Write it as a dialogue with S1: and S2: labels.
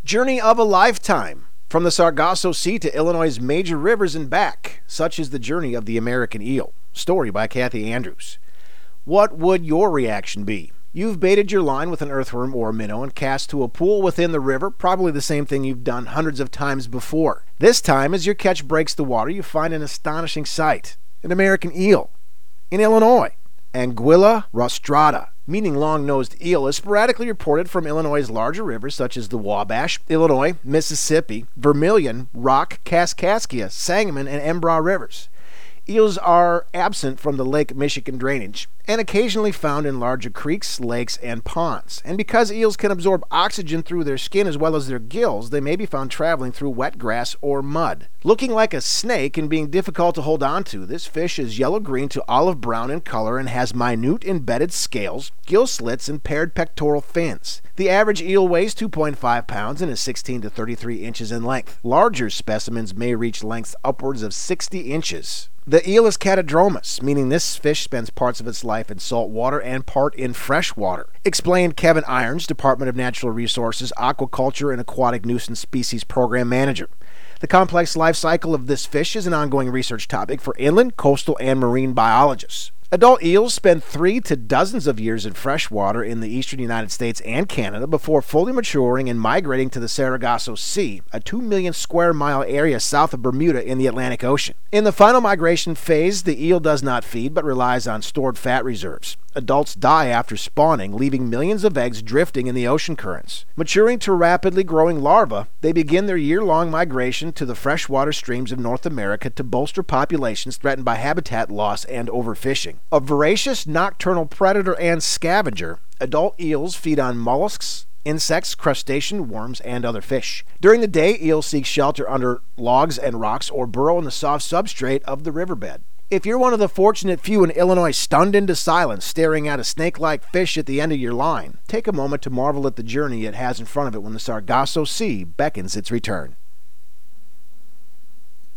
S1: Journey of a lifetime. From the Sargasso Sea to Illinois' major rivers and back. Such is the journey of the American eel. Story by Kathy Andrews. What would your reaction be? You've baited your line with an earthworm or a minnow and cast to a pool within the river, probably the same thing you've done hundreds of times before. This time, as your catch breaks the water, you find an astonishing sight. An American eel. In Illinois. Anguilla rostrata, meaning long-nosed eel, is sporadically reported from Illinois' larger rivers such as the Wabash, Illinois, Mississippi, Vermilion, Rock, Kaskaskia, Sangamon, and Embrah rivers. Eels are absent from the Lake Michigan drainage and occasionally found in larger creeks, lakes, and ponds. And because eels can absorb oxygen through their skin as well as their gills, they may be found traveling through wet grass or mud. Looking like a snake and being difficult to hold on to, this fish is yellow-green to olive-brown in color and has minute embedded scales, gill slits, and paired pectoral fins. The average eel weighs 2.5 pounds and is 16 to 33 inches in length. Larger specimens may reach lengths upwards of 60 inches. The eel is catadromous, meaning this fish spends parts of its life in salt water and part in fresh water, explained Kevin Irons, Department of Natural Resources, Aquaculture and Aquatic Nuisance Species Program Manager. The complex life cycle of this fish is an ongoing research topic for inland, coastal, and marine biologists. Adult eels spend 3 to dozens of years in fresh water in the eastern United States and Canada before fully maturing and migrating to the Sargasso Sea, a 2 million square mile area south of Bermuda in the Atlantic Ocean. In the final migration phase, the eel does not feed but relies on stored fat reserves. Adults die after spawning, leaving millions of eggs drifting in the ocean currents. Maturing to rapidly growing larvae, they begin their year-long migration to the freshwater streams of North America to bolster populations threatened by habitat loss and overfishing. A voracious nocturnal predator and scavenger, adult eels feed on mollusks, insects, crustacean, worms, and other fish. During the day, eels seek shelter under logs and rocks or burrow in the soft substrate of the riverbed. If you're one of the fortunate few in Illinois stunned into silence staring at a snake-like fish at the end of your line, take a moment to marvel at the journey it has in front of it when the Sargasso Sea beckons its return.